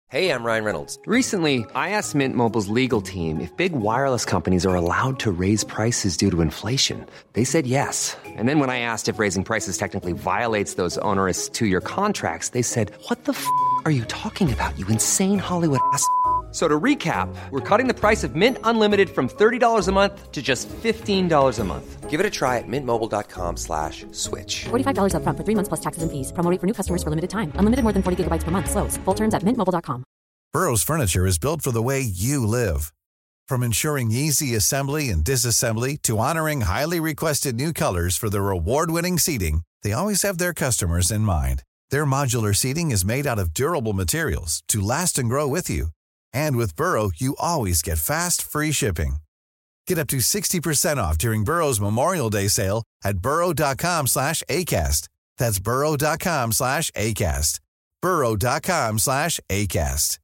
Hey, I'm Ryan Reynolds. Recently, I asked Mint Mobile's legal team if big wireless companies are allowed to raise prices due to inflation. They said yes. And then when I asked if raising prices technically violates those onerous two-year contracts, they said, "What the f*** are you talking about, you insane Hollywood ass?" So to recap, we're cutting the price of Mint Unlimited from $30 a month to just $15 a month. Give it a try at mintmobile.com/switch. $45 up front for 3 months plus taxes and fees. Promo rate for new customers for limited time. Unlimited more than 40 gigabytes per month. Slows full terms at mintmobile.com. Burrow's furniture is built for the way you live. From ensuring easy assembly and disassembly to honoring highly requested new colors for their award-winning seating, they always have their customers in mind. Their modular seating is made out of durable materials to last and grow with you. And with Burrow, you always get fast, free shipping. Get up to 60% off during Burrow's Memorial Day sale at burrow.com/ACAST. That's burrow.com/ACAST. burrow.com/ACAST.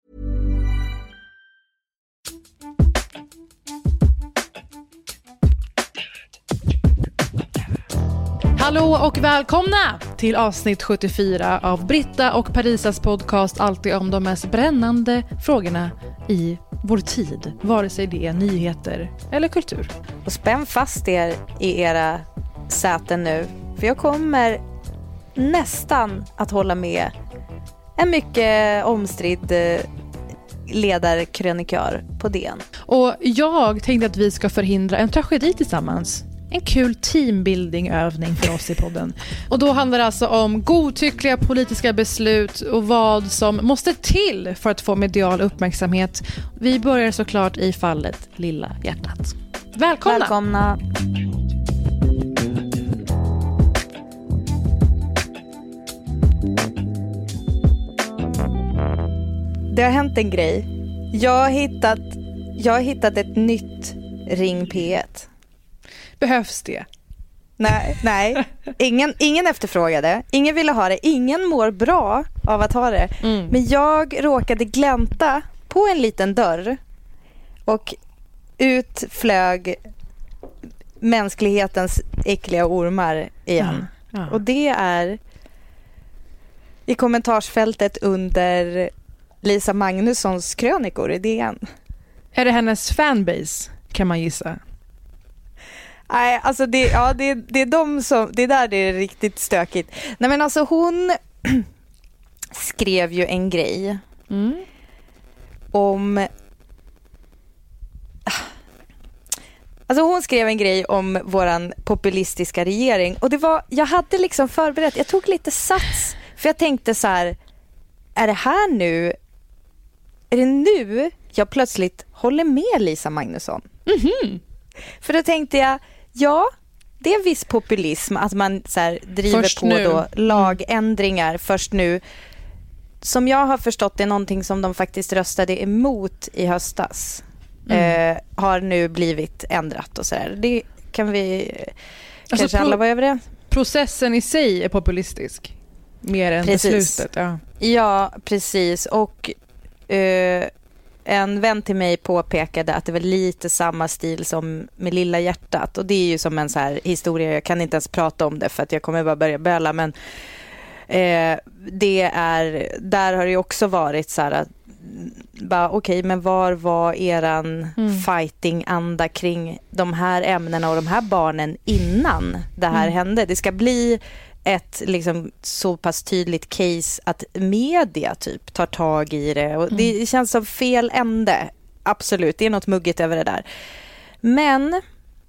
Hallå och välkomna till avsnitt 74 av Britta och Parisas podcast, alltid om de mest brännande frågorna i vår tid, vare sig det är nyheter eller kultur. Och spänn fast er i era säten nu, för jag kommer nästan att hålla med en mycket omstridd ledarkrönikör på DN. Och jag tänkte att vi ska förhindra en tragedi tillsammans. En kul teambuilding-övning för oss i podden. Och då handlar det alltså om godtyckliga politiska beslut och vad som måste till för att få medial uppmärksamhet. Vi börjar såklart i fallet Lilla hjärtat. Välkomna! Välkomna! Det har hänt en grej. Jag har hittat ett nytt Ring P1. Behövs det? Nej. Ingen efterfrågade. Ingen ville ha det. Ingen mår bra av att ha det. Men jag råkade glänta på en liten dörr. Och ut flög mänsklighetens äckliga ormar igen. Ja. Och det är i kommentarsfältet under Lisa Magnussons krönikor i DN. Är det hennes fanbase, kan man gissa? Nej, alltså det är de som, det är där det är riktigt stökigt. Nej, men alltså hon skrev ju en grej om, alltså hon skrev en grej om våran populistiska regering, och det var, jag hade liksom förberett, jag tog lite sats, för jag tänkte så här, är det nu jag plötsligt håller med Lisa Magnusson? För då tänkte jag, ja, det är viss populism att man så här driver först på nu. Då lagändringar först nu. Som jag har förstått det är någonting som de faktiskt röstade emot i höstas. Har nu blivit ändrat och så där. Det kan vi kanske alla vara överens. Processen i sig är populistisk. Mer än beslutet. Ja, precis. Och en vän till mig påpekade att det var lite samma stil som med Lilla hjärtat. Och det är ju som en så här historia, jag kan inte ens prata om det för att jag kommer bara börja böla. Men där har det ju också varit så här att okej, men var var eran fighting-anda kring de här ämnena och de här barnen innan det här hände? Det ska bli ett liksom så pass tydligt case att media typ tar tag i det, och det känns som fel ände. Absolut, det är något muggigt över det där. Men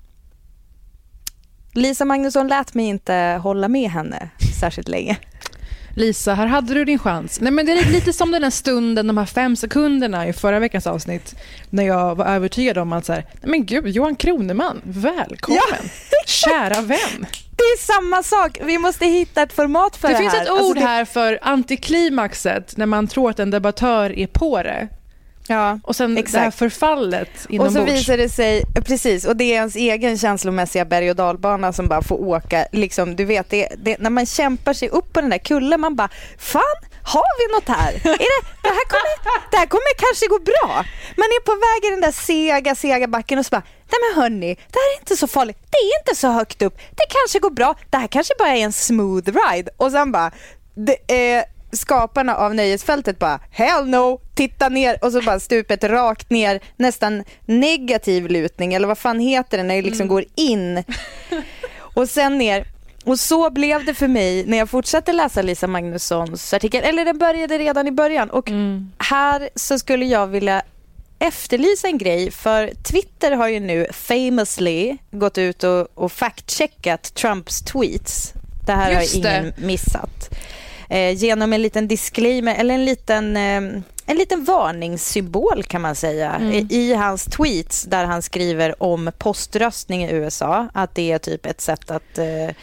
Lisa Magnusson lät mig inte hålla med henne särskilt länge. Lisa, här hade du din chans. Nej, men det är lite som den här stunden, de här 5 sekunderna i förra veckans avsnitt, när jag var övertygad om att så här, nej men gud, Johan Kroneman, välkommen. Ja. Kära vän. Det är samma sak. Vi måste hitta ett format för det här. Det finns ett ord här för antiklimaxet, när man tror att en debattör är på det. Ja, och sen exakt. Det här förfallet inombords. Och så visar det sig, precis, och det är ens egen känslomässiga berg- och dalbana som bara får åka, liksom, du vet, det, när man kämpar sig upp på den där kullen, man bara, fan, har vi något här? Det här kommer kanske gå bra. Man är på väg i den där sega backen och så bara, nej men hörni, det här är inte så farligt, det är inte så högt upp, det kanske går bra, det här kanske bara är en smooth ride. Och sen bara, skaparna av nöjesfältet bara hell no, titta ner och så bara stupet rakt ner, nästan negativ lutning eller vad fan heter det när det liksom går in och sen ner. Och så blev det för mig när jag fortsatte läsa Lisa Magnussons artikel, eller den började redan i början, och här så skulle jag vilja efterlysa en grej, för Twitter har ju nu famously gått ut och fact-checkat Trumps tweets. Det här har ingen missat. Genom en liten disclaimer eller en liten varningssymbol kan man säga i hans tweets där han skriver om poströstning i USA, att det är typ ett sätt att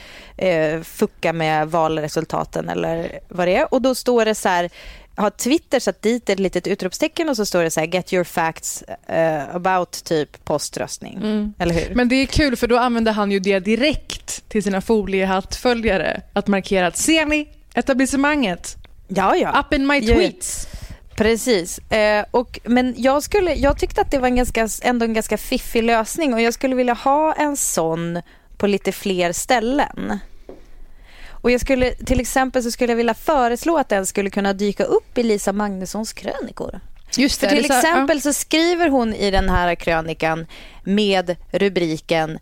fucka med valresultaten eller vad det är. Och då står det så här, har Twitter satt dit ett litet utropstecken och så står det så här, get your facts about typ poströstning. Eller hur? Men det är kul för då använder han ju det direkt till sina foliehattföljare att markera att ser ni etablissemanget? Ja. Up in my tweets. Precis. Men jag tyckte att det var en ganska fiffig lösning och jag skulle vilja ha en sån på lite fler ställen. Och till exempel så skulle jag vilja föreslå att den skulle kunna dyka upp i Lisa Magnussons krönikor. Just det. För till exempel så skriver hon i den här krönikan med rubriken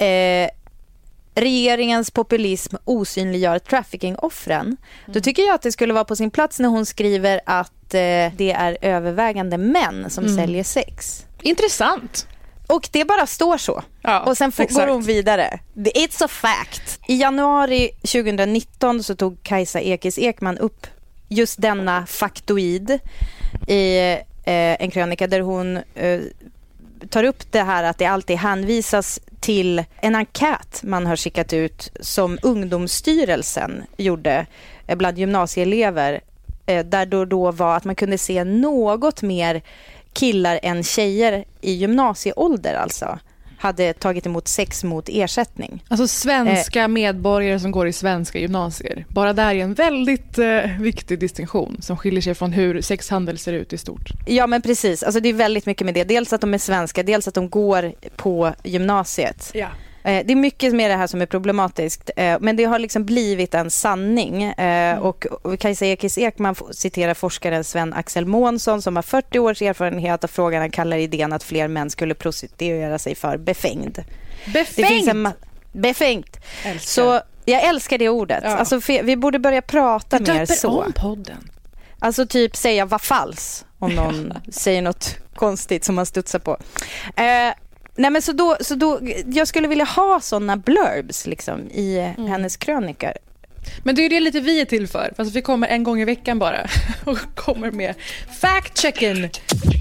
regeringens populism osynliggör trafficking-offren. Då tycker jag att det skulle vara på sin plats när hon skriver att det är övervägande män som säljer sex. Intressant. Och det bara står så. Ja, och sen går hon vidare. It's a fact. I januari 2019 så tog Kajsa Ekis Ekman upp just denna faktoid i en krönika där hon tar upp det här att det alltid hänvisas till en enkät man har skickat ut som Ungdomsstyrelsen gjorde bland gymnasieelever, där då var att man kunde se något mer killar än tjejer i gymnasieålder alltså hade tagit emot sex mot ersättning. Alltså svenska medborgare som går i svenska gymnasier. Bara där är en väldigt viktig distinktion som skiljer sig från hur sexhandel ser ut i stort. Ja men precis, alltså det är väldigt mycket med det. Dels att de är svenska, dels att de går på gymnasiet. Ja. Det är mycket med det här som är problematiskt, men det har liksom blivit en sanning. Och Kajsa Ekis Ekman citerar forskaren Sven-Axel Månsson som har 40 års erfarenhet av frågan. Han kallar idén att fler män skulle prostituera sig för befängd. Befängt! Så jag älskar det ordet. Ja. Alltså, vi borde börja prata mer så. Om podden. Alltså typ säga vad fals om någon säger något konstigt som man studsar på. Nej men så då jag skulle vilja ha såna blurbs liksom i hennes krönikor. Men det är ju det lite vi är till för. Fast vi kommer en gång i veckan bara och kommer med fact-checken.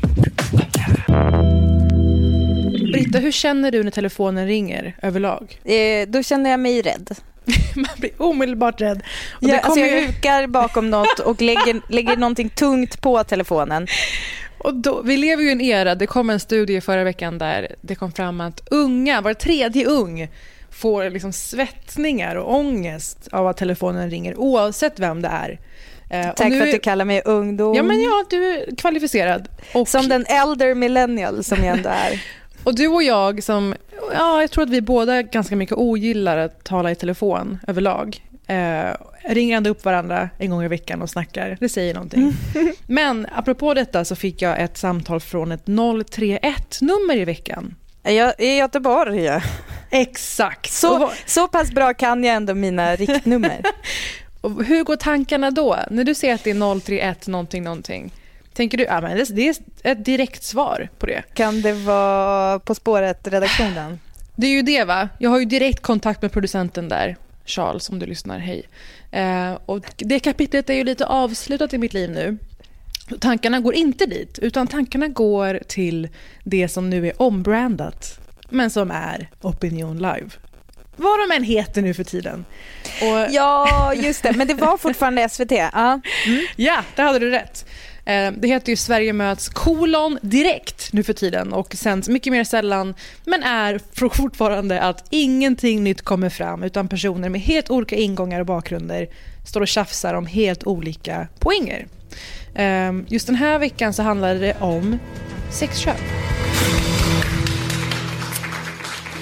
Britta, hur känner du när telefonen ringer överlag? Då känner jag mig rädd. Man blir omedelbart rädd. Och jag hukar bakom något och lägger någonting tungt på telefonen. Och då, vi lever ju i en era, det kom en studie förra veckan där det kom fram att var tredje ung får liksom svettningar och ångest av att telefonen ringer oavsett vem det är. Tack för att du kallar mig ungdom. Ja, du är kvalificerad. Och som den elder millennial som jag ändå är. Och du och jag jag tror att vi båda ganska mycket ogillar att tala i telefon överlag. Ringer ändå upp varandra en gång i veckan och snackar. Det säger någonting. Men apropå detta så fick jag ett samtal från ett 031-nummer i veckan. I Göteborg, ja. Exakt. Så pass bra kan jag ändå mina riktnummer. Och hur går tankarna då? När du ser att det är 031 någonting. Tänker du, men det är ett direkt svar på det. Kan det vara På spåret-redaktionen? Det är ju det, va? Jag har ju direkt kontakt med producenten där. Charles, om du lyssnar, hej. Och det kapitlet är ju lite avslutat i mitt liv nu. Tankarna går inte dit, utan tankarna går till det som nu är ombrandat, men som är Opinion Live. Vad de än heter nu för tiden. Och ja, just det. Men det var fortfarande SVT. Ja, där hade du rätt. Det heter ju Sverige möts direkt nu för tiden och sänds mycket mer sällan, men är fortfarande att ingenting nytt kommer fram utan personer med helt olika ingångar och bakgrunder står och tjafsar om helt olika poänger. Just den här veckan så handlade det om sexköp.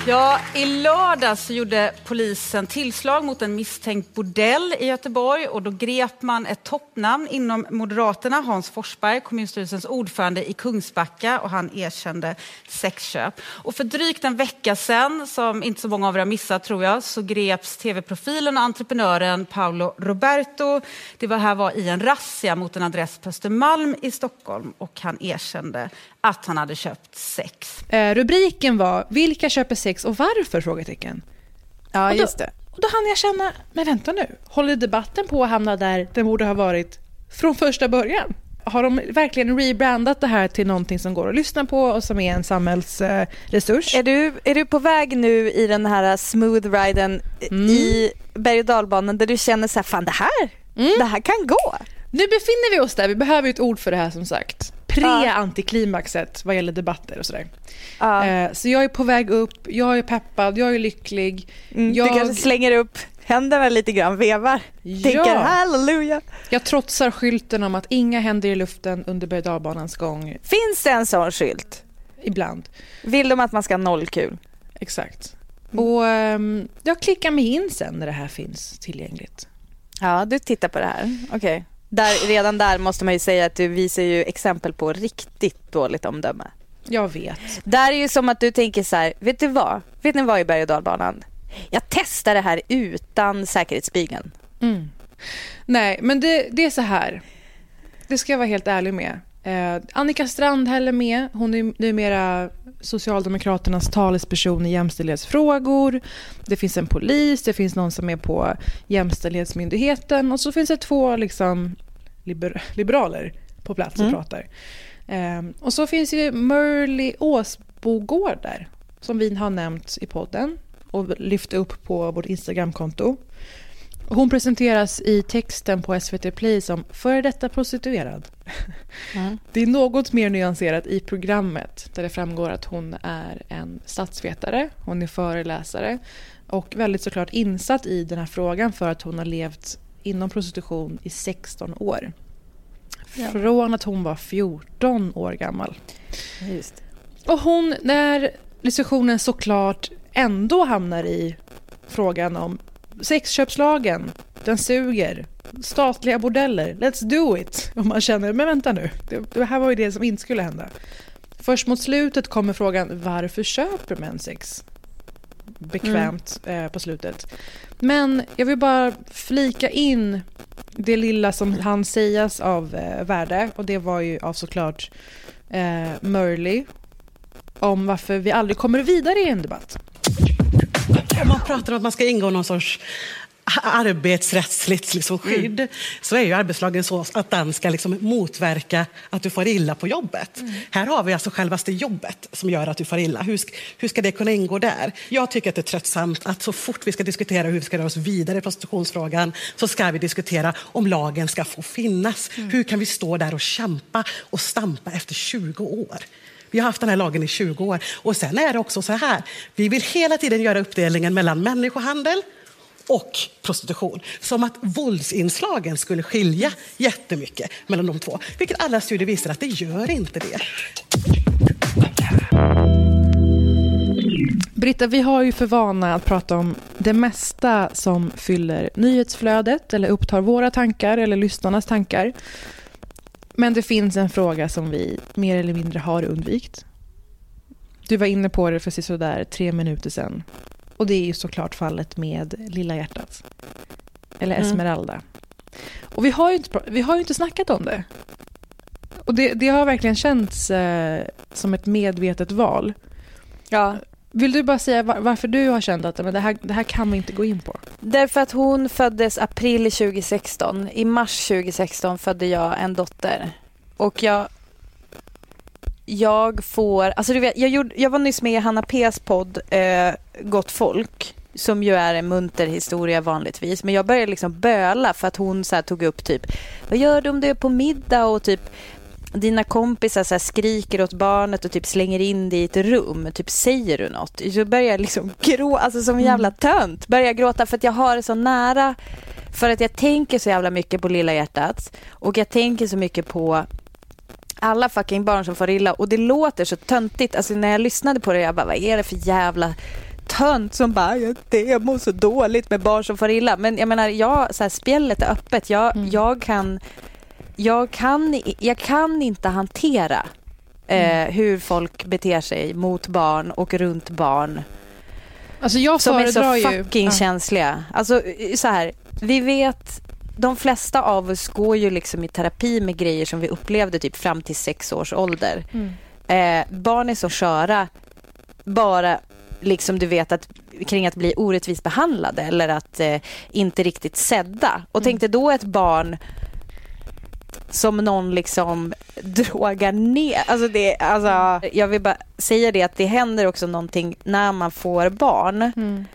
Ja, i lördags gjorde polisen tillslag mot en misstänkt bordell i Göteborg och då grep man ett toppnamn inom Moderaterna, Hans Forsberg, kommunstyrelsens ordförande i Kungsbacka, och han erkände sexköp. Och för drygt en vecka sedan, som inte så många av er har missat tror jag, så greps tv-profilen och entreprenören Paolo Roberto. Det var i en razzia mot en adress på Östermalm i Stockholm och han erkände att han hade köpt sex. Rubriken var "Vilka köper sex och varför?" frågetecken. Ja, och då, just det. Och då hann jag känna, men vänta nu. Håller debatten på att hamna där den borde ha varit från första början? Har de verkligen rebrandat det här till någonting som går att lyssna på och som är en samhällsresurs? Är du på väg nu i den här smooth-riden i berg- och dalbanan där du känner så här, fan det här kan gå? Nu befinner vi oss där. Vi behöver ett ord för det här som sagt. Pre-antiklimaxet vad gäller debatter och sådär. Så jag är på väg upp, jag är peppad, jag är lycklig. Du kanske slänger upp händerna lite grann, vevar. Tänker halleluja. Jag trotsar skylten om att inga händer i luften under berg- och dalbanans gång. Finns det en sån skylt? Ibland. Vill de att man ska ha noll kul? Exakt. Och jag klickar mig in sen när det här finns tillgängligt. Ja, du tittar på det här. Okej. Redan där måste man ju säga att du visar ju exempel på riktigt dåligt omdöme. Jag vet. Där är ju som att du tänker så här, vet ni vad i berg- och dalbanan? Jag testar det här utan säkerhetsbygeln. Nej, men det är så här. Det ska jag vara helt ärlig med. Annika Strandhäll är med. Hon är numera Socialdemokraternas talesperson i jämställdhetsfrågor. Det finns en polis, det finns någon som är på Jämställdhetsmyndigheten och så finns det 2 liksom liberaler på plats och pratar. Och så finns ju Murli Åsbogård där som vi har nämnt i podden och lyft upp på vårt Instagramkonto. Hon presenteras i texten på SVT Play som före detta prostituerad. Det är något mer nyanserat i programmet där det framgår att hon är en statsvetare, hon är föreläsare och väldigt såklart insatt i den här frågan för att hon har levt inom prostitution i 16 år. Ja. Från att hon var 14 år gammal. Just. Och hon, när diskussionen såklart ändå hamnar i frågan om sexköpslagen, den suger, statliga bordeller, let's do it. Och man känner, men vänta nu, det här var ju det som inte skulle hända. Först mot slutet kommer frågan, varför köper män sex? Bekvämt på slutet. Men jag vill bara flika in det lilla som han sägas av värde, och det var ju av såklart Murli, om varför vi aldrig kommer vidare i en debatt. Om man pratar om att man ska ingå någon sorts arbetsrättsligt liksom skydd så är ju arbetslagen så att den ska liksom motverka att du får illa på jobbet. Här har vi alltså självaste jobbet som gör att du får illa. Hur ska det kunna ingå där? Jag tycker att det är tröttsamt att så fort vi ska diskutera hur vi ska röra oss vidare i prostitutionsfrågan så ska vi diskutera om lagen ska få finnas. Hur kan vi stå där och kämpa och stampa efter 20 år? Vi har haft den här lagen i 20 år. Och sen är det också så här. Vi vill hela tiden göra uppdelningen mellan människohandel och prostitution. Som att våldsinslagen skulle skilja jättemycket mellan de två. Vilket alla studier visar att det gör inte det. Britta, vi har ju för vana att prata om det mesta som fyller nyhetsflödet eller upptar våra tankar eller lyssnarnas tankar. Men det finns en fråga som vi mer eller mindre har undvikt. Du var inne på det för sådär 3 minuter sedan. Och det är ju såklart fallet med Lilla hjärtat. Eller Esmeralda. Och vi har ju inte snackat om det. Och det har verkligen känts som ett medvetet val. Ja. Vill du bara säga varför du har känt att det här kan vi inte gå in på? Därför att hon föddes april 2016. I mars 2016 födde jag en dotter. Och jag får... Alltså du vet, jag var nyss med i Hanna P's podd Gott folk. Som ju är en munter historia vanligtvis. Men jag började liksom böla för att hon så här tog upp typ... Vad gör du om du är på middag och typ... Dina kompisar så här skriker åt barnet och typ slänger in det i ett rum. Typ säger du något? Så börjar jag liksom gråta, alltså som en jävla tönt. Börjar gråta för att jag har det så nära. För att jag tänker så jävla mycket på Lilla hjärtat. Och jag tänker så mycket på alla fucking barn som får illa. Och det låter så töntigt. Alltså när jag lyssnade på det, jag bara, vad är det för jävla tönt som bara, jag mår så dåligt med barn som får illa. Men jag menar, så här, spelet är öppet. Jag kan inte hantera hur folk beter sig mot barn och runt barn. Alltså jag som är så ju fucking känsliga. Alltså så här, vi vet, de flesta av oss går ju liksom i terapi med grejer som vi upplevde typ fram till 6 års ålder. Barn är så sköra bara liksom, du vet, att kring att bli orättvist behandlade eller att inte riktigt sedda. Och tänkte då ett barn som någon liksom drogar ner. Alltså, jag vill bara säga det, att det händer också någonting när man får barn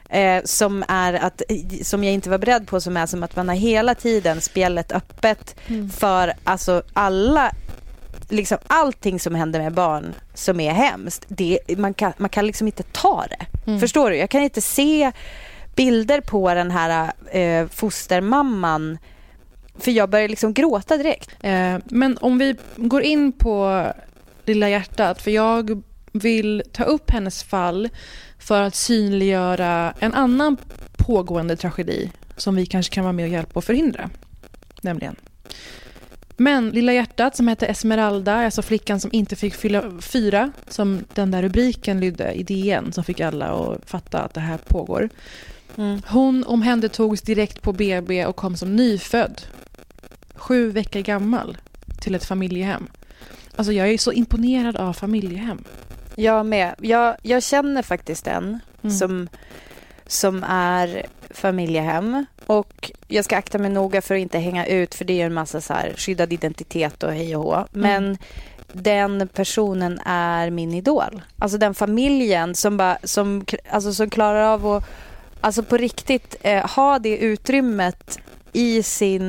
som jag inte var beredd på, som är som att man har hela tiden spelet öppet för alltså alla, liksom allting som händer med barn som är hemskt. Man kan liksom inte ta det. Förstår du? Jag kan inte se bilder på den här fostermamman, för jag börjar liksom gråta direkt. Men om vi går in på Lilla hjärtat, för jag vill ta upp hennes fall för att synliggöra en annan pågående tragedi som vi kanske kan vara med och hjälpa och förhindra. Nämligen. Men Lilla hjärtat, som heter Esmeralda, alltså flickan som inte fick fylla 4, som den där rubriken lydde i DN, som fick alla att fatta att det här pågår. Hon omhändertogs direkt på BB och kom som nyfödd, 7 veckor gammal, till ett familjehem. Alltså jag är så imponerad av familjehem. Jag med. Jag känner faktiskt en som är familjehem, och jag ska akta mig noga för att inte hänga ut, för det är en massa så här skyddad identitet och hej och hå. Men den personen är min idol. Alltså den familjen som klarar av att alltså på riktigt ha det utrymmet i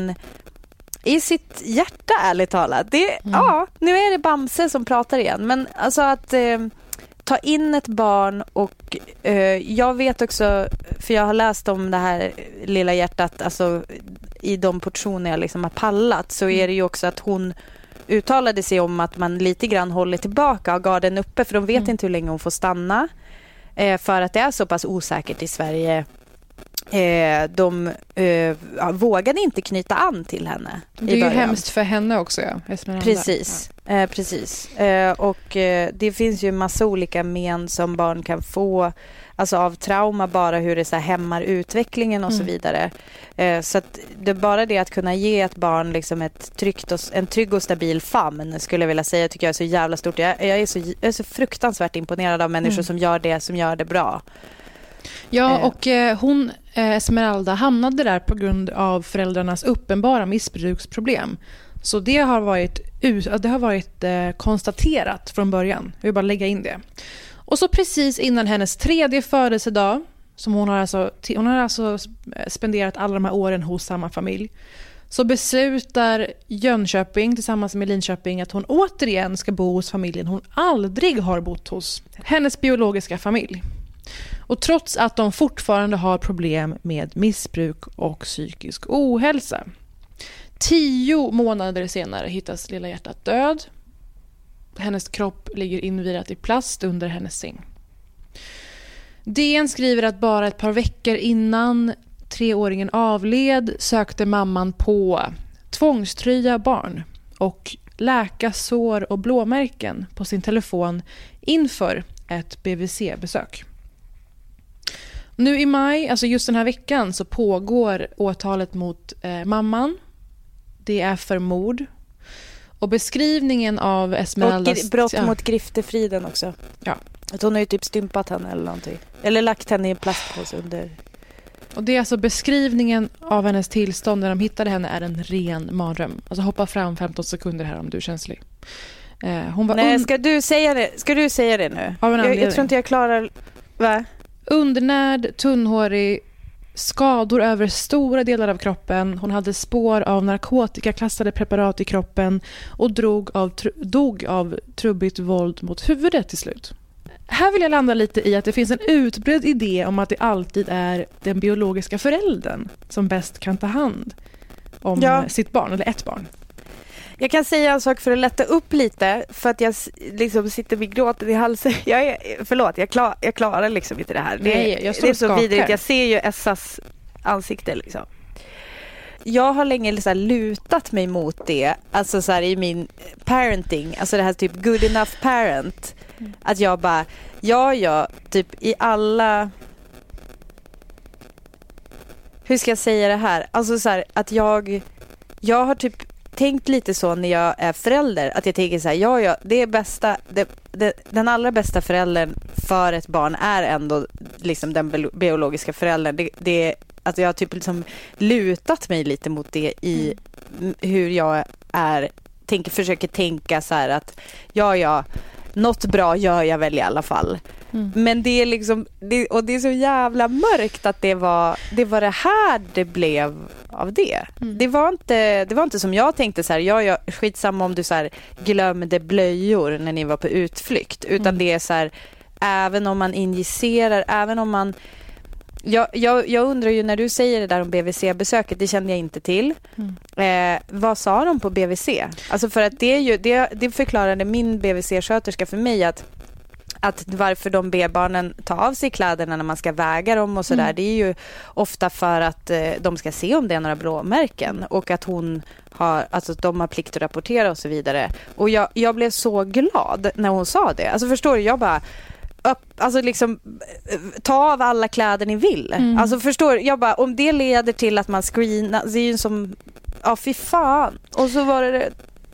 sitt hjärta, ärligt talat. Ja, nu är det Bamse som pratar igen. Men alltså att ta in ett barn, och jag vet också, för jag har läst om det här Lilla hjärtat, alltså i de portioner jag liksom har pallat, så är det ju också att hon uttalade sig om att man lite grann håller tillbaka och garden uppe, för de vet inte hur länge hon får stanna, för att det är så pass osäkert i Sverige. De vågade inte knyta an till henne. Det är ju hemskt för henne också, ja. Precis. Och det finns ju en massa olika men som barn kan få, alltså av trauma, bara hur det så här hämmar utvecklingen och så vidare. Så att det är bara det att kunna ge ett barn liksom en trygg och stabil famn, skulle jag vilja säga, tycker jag är så jävla stort. Jag är så fruktansvärt imponerad av människor som gör det bra. Ja, och hon, Esmeralda, hamnade där på grund av föräldrarnas uppenbara missbruksproblem. Så det har varit konstaterat från början. Jag vill bara lägga in det. Och så precis innan hennes 3:e födelsedag, som hon har alltså spenderat alla de här åren hos samma familj, så beslutar Jönköping tillsammans med Linköping att hon återigen ska bo hos familjen hon aldrig har bott hos. Hennes biologiska familj. Och trots att de fortfarande har problem med missbruk och psykisk ohälsa. 10 månader senare hittas Lilla hjärtat död. Hennes kropp ligger invirat i plast under hennes säng. DN skriver att bara ett par veckor innan 3-åringen avled sökte mamman på tvångströja barn och läka sår och blåmärken på sin telefon inför ett BVC-besök. Nu i maj, alltså just den här veckan, så pågår åtalet mot mamman. Det är för mord. Och beskrivningen av Esmeraldas... Och brott mot griftefriden också. Ja. Att hon har ju typ stympat henne eller någonting. Eller lagt henne i en plastpåse under... Och det är alltså beskrivningen av hennes tillstånd när de hittade henne är en ren mardröm. Alltså hoppa fram 15 sekunder här om du är känslig. Hon var Nej, ska du säga det nu? Jag tror inte jag klarar... Va? Undernärd, tunnhårig, skador över stora delar av kroppen. Hon hade spår av narkotikaklassade preparat i kroppen och dog av trubbigt våld mot huvudet till slut. Här vill jag landa lite i att det finns en utbredd idé om att det alltid är den biologiska föräldern som bäst kan ta hand om sitt barn, eller ett barn. Jag kan säga en sak för att lätta upp lite, för att jag liksom sitter med gråten i halsen. Jag klarar liksom inte det här. Det är så vidrigt. Jag ser ju Essas ansikte liksom. Jag har länge så här lutat mig mot det, alltså så här i min parenting, alltså det här typ good enough parent, att jag bara typ i alla, hur ska jag säga det här, alltså så här att jag har typ tänkt lite så när jag är förälder, att jag tänker så här, det är bästa, den allra bästa föräldern för ett barn är ändå liksom den biologiska föräldern. Det att jag har typ liksom lutat mig lite mot det i hur jag försöker tänka så här att något bra gör jag väl i alla fall. Men det är liksom och det är så jävla mörkt att det var det här det blev av det. Det var inte som jag tänkte så här, skitsamma om du så här glömde blöjor när ni var på utflykt, utan det är så här, även om man injicerar, även om man Jag undrar ju, när du säger det där om BVC-besöket, det kände jag inte till. Vad sa de på BVC? Alltså för att det förklarade min BVC-sköterska för mig att varför de ber barnen ta av sig kläderna när man ska väga dem och sådär. Det är ju ofta för att de ska se om det är några blåmärken, och att de har plikt att rapportera och så vidare. Och jag blev så glad när hon sa det. Alltså förstår du, jag bara alltså liksom ta av alla kläder ni vill. Alltså förstår jag bara, om det leder till att man screenar, det är ju som fy fan. Och så var det.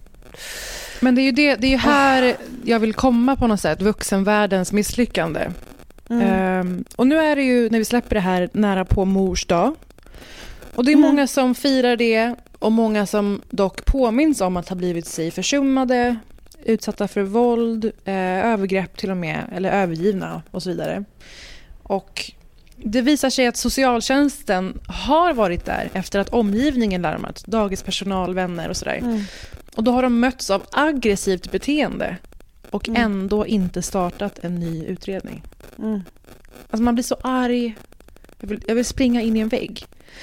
Men det är ju här jag vill komma på något sätt, vuxenvärldens misslyckande. Och nu är det ju, när vi släpper det här, nära på mors dag. Och det är många som firar det, och många som dock påminns om att ha blivit sig försummade, utsatta för våld, övergrepp till och med, eller övergivna och så vidare. Och det visar sig att socialtjänsten har varit där efter att omgivningen larmat, dagispersonal, vänner och sådär. Och då har de mötts av aggressivt beteende och ändå inte startat en ny utredning. Alltså man blir så arg. Jag vill springa in i en vägg.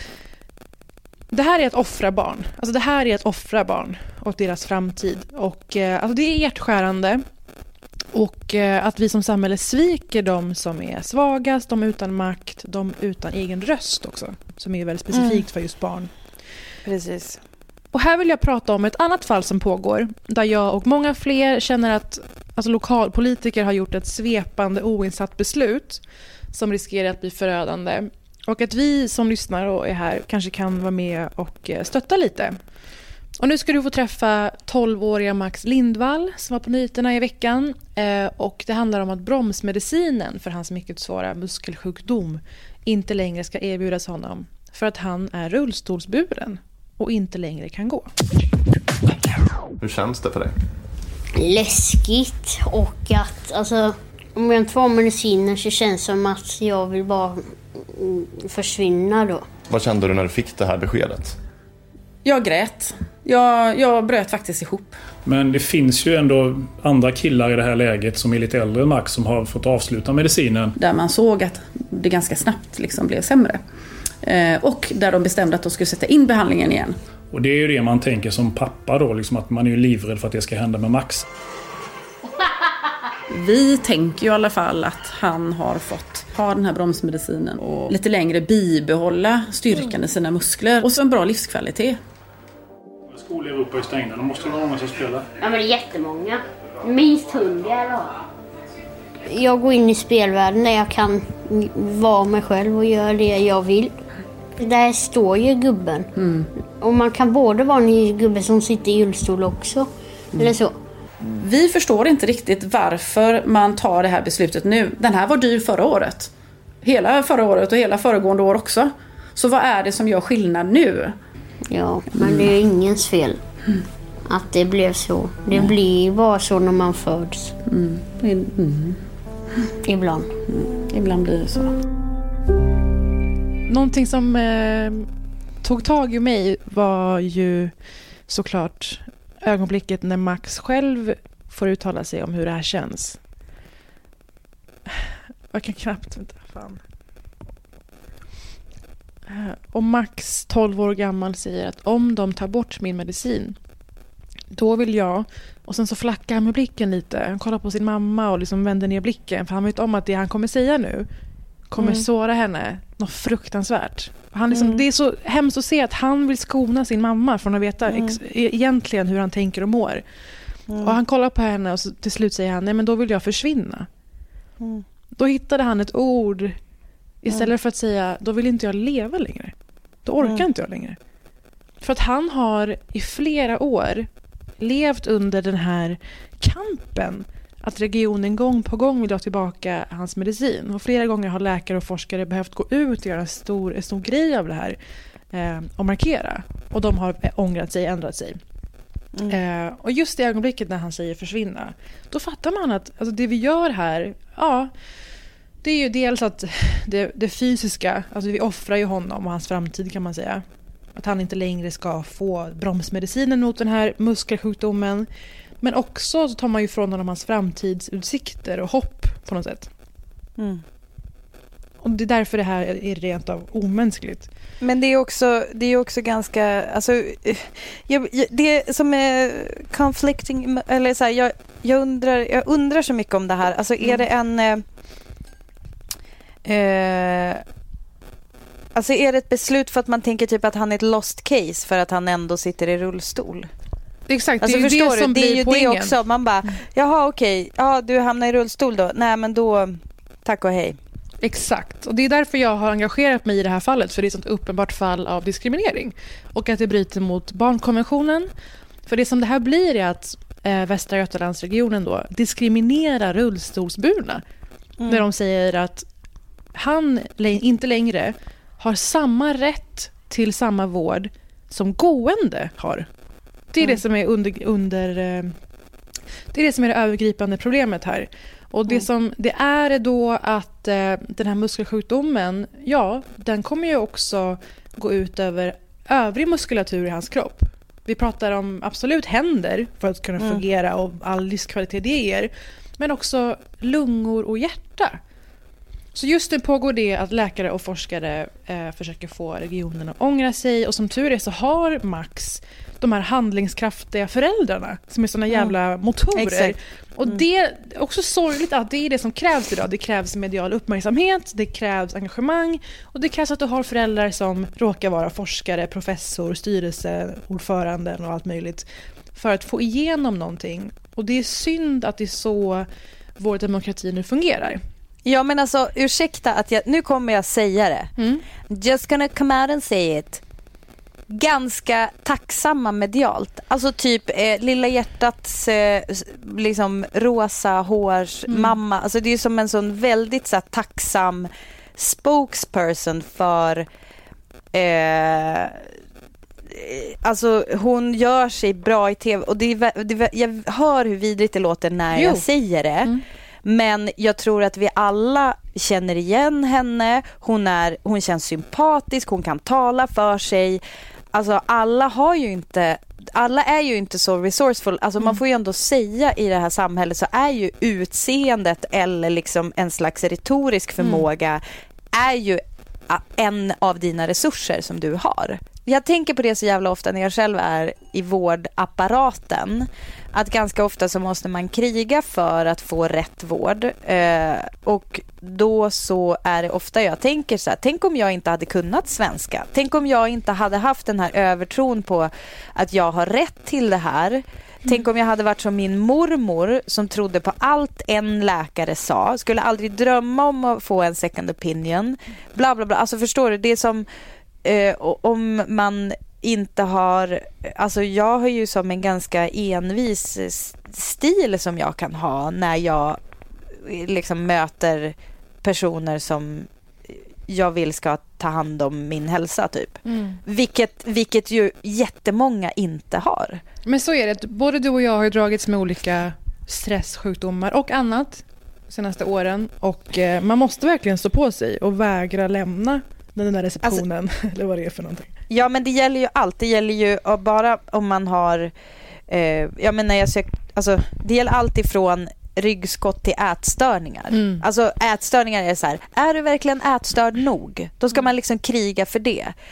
Det här är att offra barn. Alltså det här är att offra barn och deras framtid. Och alltså det är hjärtskärande. Och att vi som samhälle sviker de som är svagast, de utan makt, de utan egen röst också. Som är väldigt specifikt för just barn. Precis. Och här vill jag prata om ett annat fall som pågår. Där jag och många fler känner att alltså, lokalpolitiker har gjort ett svepande oinsatt beslut som riskerar att bli förödande. Och att vi som lyssnar och är här kanske kan vara med och stötta lite. Och nu ska du få träffa 12-åriga Max Lindvall som var på nyheterna i veckan. Och det handlar om att bromsmedicinen för hans mycket svåra muskelsjukdom inte längre ska erbjudas honom. För att han är rullstolsburen och inte längre kan gå. Hur känns det för dig? Läskigt, och att alltså, om jag inte får mediciner så känns det som att jag vill bara försvinna då. Vad kände du när du fick det här beskedet? Jag grät. Jag bröt faktiskt ihop. Men det finns ju ändå andra killar i det här läget som är lite äldre än Max som har fått avsluta medicinen. Där man såg att det ganska snabbt liksom blev sämre. Och där de bestämde att de skulle sätta in behandlingen igen. Och det är ju det man tänker som pappa då, liksom att man är ju livrädd för att det ska hända med Max. Vi tänker ju i alla fall att han har fått ha den här bromsmedicinen och lite längre bibehålla styrkan i sina muskler och så en bra livskvalitet. Skolor i Europa är stängda, de måste vara många som spelar. Ja, men det är jättemånga. Minst 100 eller? Jag går in i spelvärlden där jag kan vara mig själv och göra det jag vill. Där står ju gubben. Och man kan både vara en gubbe som sitter i hjulstol också. Eller så. Vi förstår inte riktigt varför man tar det här beslutet nu. Den här var dyr förra året. Hela förra året och hela föregående år också. Så vad är det som gör skillnad nu? Ja, men det är ingens fel att det blev så. Det blir bara så när man föds. Ibland. Ibland blir det så. Någonting som tog tag i mig var ju såklart ögonblicket när Max själv får uttala sig om hur det här känns. Jag kan knappt, vänta, fan. Och Max, 12 år gammal, säger att om de tar bort min medicin då vill jag. Och sen så flackar han med blicken lite. Han kollar på sin mamma och liksom vänder ner blicken. För han vet om att det han kommer säga nu kommer såra henne något fruktansvärt. Han liksom, det är så hemskt att se att han vill skona sin mamma från att veta egentligen hur han tänker och mår. Och han kollar på henne och så till slut säger han, nej men då vill jag försvinna. Då hittade han ett ord istället för att säga, då vill inte jag leva längre. Då orkar inte jag längre. För att han har i flera år levt under den här kampen att regionen gång på gång vill ha tillbaka hans medicin. Och flera gånger har läkare och forskare behövt gå ut och göra en stor grej av det här och markera. Och de har ångrat sig, ändrat sig. Och just i ögonblicket när han säger försvinna, då fattar man att alltså det vi gör här, det är ju dels att det fysiska, alltså vi offrar ju honom och hans framtid kan man säga. Att han inte längre ska få bromsmedicinen mot den här muskelsjukdomen. Men också så tar man ju från honom hans framtidsutsikter och hopp på något sätt. Och det är därför det här är rent av omänskligt. Men det är också ganska, alltså, det som är conflicting, eller så här, jag undrar så mycket om det här. Alltså är det alltså är det ett beslut för att man tänker typ att han är ett lost case för att han ändå sitter i rullstol? Exakt, alltså, det är ju det som blir poängen. Det är ju det också, man bara, jaha okej, ja du hamnar i rullstol då. Nej men då, tack och hej. Exakt, och det är därför jag har engagerat mig i det här fallet, för det är ett sånt uppenbart fall av diskriminering och att det bryter mot barnkonventionen. För det som det här blir är att Västra Götalandsregionen då diskriminerar rullstolsburna när de säger att han inte längre har samma rätt till samma vård som gående har. Det är det som är det är det som är det övergripande problemet här. Och det som det är då att den här muskelsjukdomen, den kommer ju också gå ut över övrig muskulatur i hans kropp. Vi pratar om absolut händer för att kunna fungera och all livskvalitet det ger, men också lungor och hjärta. Så just nu pågår det att läkare och forskare försöker få regionen att ångra sig, och som tur är så har Max de här handlingskraftiga föräldrarna som är såna jävla motorer. Exakt. Och det är också sorgligt att det är det som krävs idag. Det krävs medial uppmärksamhet, det krävs engagemang och det krävs att du har föräldrar som råkar vara forskare, professor, styrelseordföranden och allt möjligt för att få igenom någonting. Och det är synd att det är så vår demokrati nu fungerar. Ja men alltså ursäkta att nu kommer jag säga det. Just gonna come out and say it. Ganska tacksamma medialt. Alltså typ Lilla hjärtats liksom rosa hårs mamma. Alltså det är som en sån väldigt så här, tacksam spokesperson för alltså hon gör sig bra i tv. Och jag hör hur vidrigt det låter när jag säger det. Men jag tror att vi alla känner igen henne. Hon känns sympatisk, hon kan tala för sig. Alltså alla är ju inte så resourceful. Alltså man får ju ändå säga i det här samhället så är ju utseendet eller liksom en slags retorisk förmåga är ju en av dina resurser som du har. Jag tänker på det så jävla ofta när jag själv är i vårdapparaten. Att ganska ofta så måste man kriga för att få rätt vård. Och då så är det ofta jag tänker så här, tänk om jag inte hade kunnat svenska. Tänk om jag inte hade haft den här övertron på att jag har rätt till det här. Tänk om jag hade varit som min mormor som trodde på allt en läkare sa. Skulle aldrig drömma om att få en second opinion. Bla bla bla. Alltså förstår du, det är som om man inte har, alltså jag har ju som en ganska envis stil som jag kan ha när jag liksom möter personer som jag vill ska ta hand om min hälsa typ. Vilket ju jättemånga inte har. Men så är det, både du och jag har ju dragits med olika stresssjukdomar och annat senaste åren, och man måste verkligen stå på sig och vägra lämna den där receptionen, alltså, eller vad det är för någonting. Ja, men det gäller ju allt. Det gäller ju bara om man har det gäller allt ifrån ryggskott till ätstörningar. Alltså ätstörningar är så här, är du verkligen ätstörd nog? Då ska man liksom kriga för det.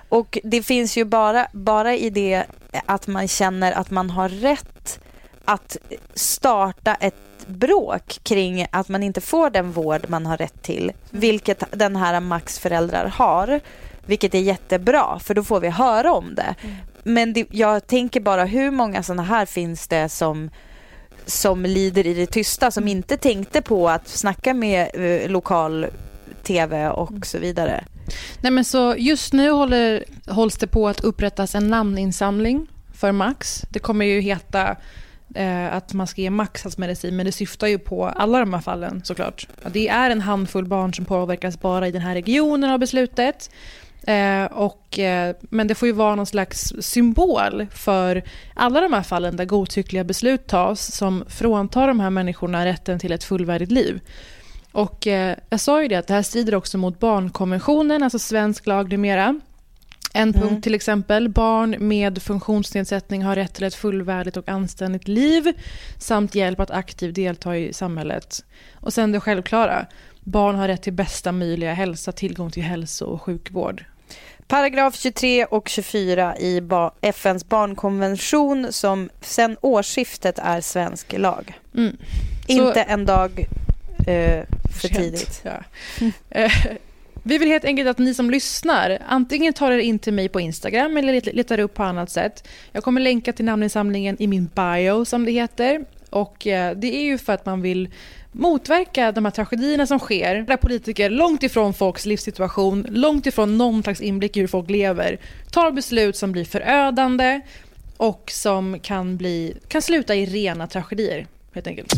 Och det finns ju bara i det att man känner att man har rätt att starta ett bråk kring att man inte får den vård man har rätt till, vilket den här Max föräldrar har, vilket är jättebra, för då får vi höra om det. Men jag tänker bara, hur många sådana här finns det som lider i det tysta, som inte tänkte på att snacka med lokal tv och så vidare. Nej, men så just nu hålls det på att upprättas en namninsamling för Max. Det kommer ju heta att man ska ge Max hans medicin, men det syftar ju på alla de här fallen såklart. Det är en handfull barn som påverkas bara i den här regionen av beslutet. Men det får ju vara någon slags symbol för alla de här fallen där godtyckliga beslut tas som fråntar de här människorna rätten till ett fullvärdigt liv. Och jag sa ju det, att det här strider också mot barnkonventionen, alltså svensk lag numera. En punkt till exempel, barn med funktionsnedsättning har rätt till ett fullvärdigt och anständigt liv samt hjälp att aktivt delta i samhället. Och sen det självklara, barn har rätt till bästa möjliga hälsa, tillgång till hälso- och sjukvård. Paragraf 23 och 24 i FNs barnkonvention som sedan årsskiftet är svensk lag. Inte en dag för tidigt. Ja. Vi vill helt enkelt att ni som lyssnar antingen tar er in till mig på Instagram eller letar upp på annat sätt. Jag kommer länka till namninsamlingen i min bio som det heter. Och det är ju för att man vill motverka de här tragedierna som sker där politiker långt ifrån folks livssituation, långt ifrån någon slags inblick i hur folk lever, tar beslut som blir förödande och som kan sluta i rena tragedier helt enkelt.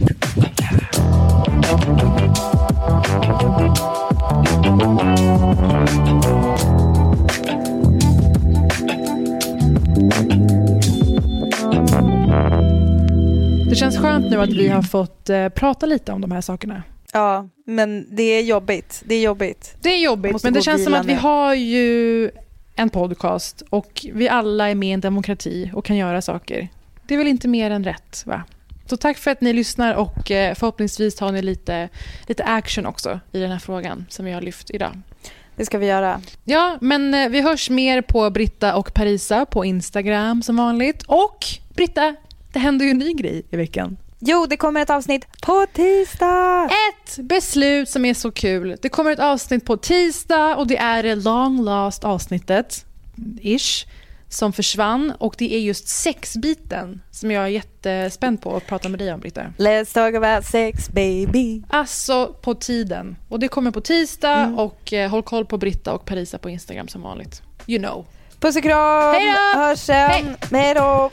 Det känns skönt nu att vi har fått prata lite om de här sakerna. Ja, men det är jobbigt. Det är jobbigt, men det känns som att vi har ju en podcast och vi alla är med i en demokrati och kan göra saker. Det är väl inte mer än rätt, va? Så tack för att ni lyssnar och förhoppningsvis har ni lite action också i den här frågan som vi har lyft idag. Det ska vi göra. Ja, men vi hörs mer på Britta och Parisa på Instagram som vanligt. Och Britta, det händer ju en ny grej i veckan. Jo, det kommer ett avsnitt på tisdag. Ett beslut som är så kul. Det kommer ett avsnitt på tisdag och det är det long last avsnittet ish som försvann, och det är just sexbiten som jag är jättespänd på att prata med dig om, Britta. Let's talk about sex, baby. Alltså på tiden. Och det kommer på tisdag och håll koll på Britta och Parisa på Instagram som vanligt. You know. Puss och kram. Hej då. Hörs sen. Hej då.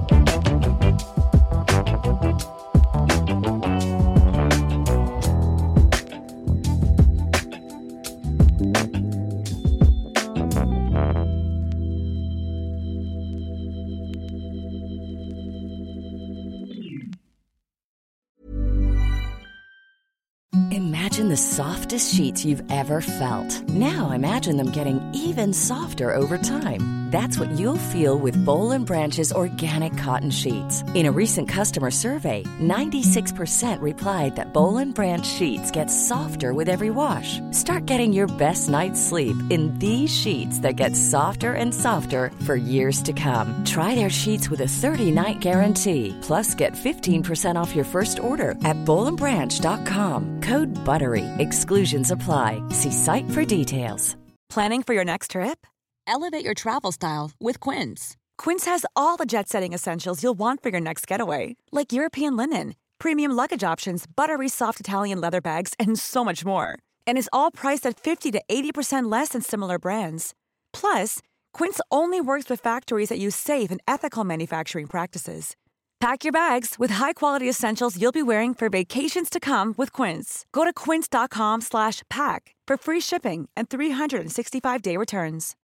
Imagine the softest sheets you've ever felt. Now imagine them getting even softer over time. That's what you'll feel with Boll & Branch's organic cotton sheets. In a recent customer survey, 96% replied that Boll & Branch sheets get softer with every wash. Start getting your best night's sleep in these sheets that get softer and softer for years to come. Try their sheets with a 30-night guarantee. Plus, get 15% off your first order at BollandBranch.com. Code BUTTERY. Exclusions apply. See site for details. Planning for your next trip? Elevate your travel style with Quince. Quince has all the jet-setting essentials you'll want for your next getaway, like European linen, premium luggage options, buttery soft Italian leather bags, and so much more. And is all priced at 50 to 80% less than similar brands. Plus, Quince only works with factories that use safe and ethical manufacturing practices. Pack your bags with high-quality essentials you'll be wearing for vacations to come with Quince. Go to quince.com/pack for free shipping and 365-day returns.